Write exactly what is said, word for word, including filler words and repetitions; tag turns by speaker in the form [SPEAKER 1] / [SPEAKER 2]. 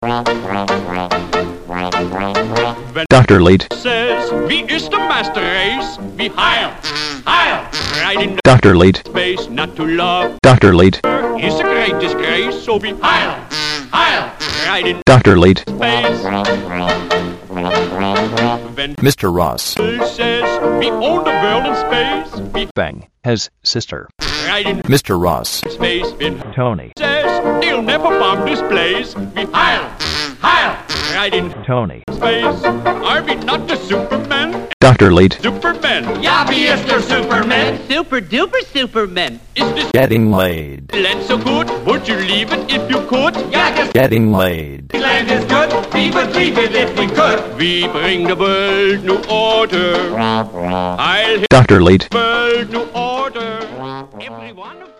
[SPEAKER 1] Wenn
[SPEAKER 2] Doctor Late.
[SPEAKER 1] says, wie ist der Master Race? Wie heil, heil, right in
[SPEAKER 2] Doctor Late.
[SPEAKER 1] space, not to love
[SPEAKER 2] Doctor Late.
[SPEAKER 1] is a great disgrace, so wie heil, heil, right in
[SPEAKER 2] Doctor Late.
[SPEAKER 1] space. Wenn
[SPEAKER 3] Mister Ross.
[SPEAKER 1] says, we own the world in space, wie
[SPEAKER 3] Bang. His sister.
[SPEAKER 1] right in
[SPEAKER 3] Mister Ross.
[SPEAKER 1] space. Wenn
[SPEAKER 3] Tony.
[SPEAKER 1] says, they'll never bomb this place, wie heil, heil, right in
[SPEAKER 3] Tony.
[SPEAKER 1] space. Are we not the Superman?
[SPEAKER 2] Doctor Late.
[SPEAKER 1] Superman. Ja, wie ist der Superman?
[SPEAKER 4] Super duper Superman.
[SPEAKER 1] Is this
[SPEAKER 3] Getting laid.
[SPEAKER 1] land so good? Would you leave it if you could? Ja, das
[SPEAKER 3] Getting laid.
[SPEAKER 1] land is good. We would leave it if we could. We bring the world new order. I'll hit
[SPEAKER 2] Doctor Late.
[SPEAKER 1] the world new order. Every one of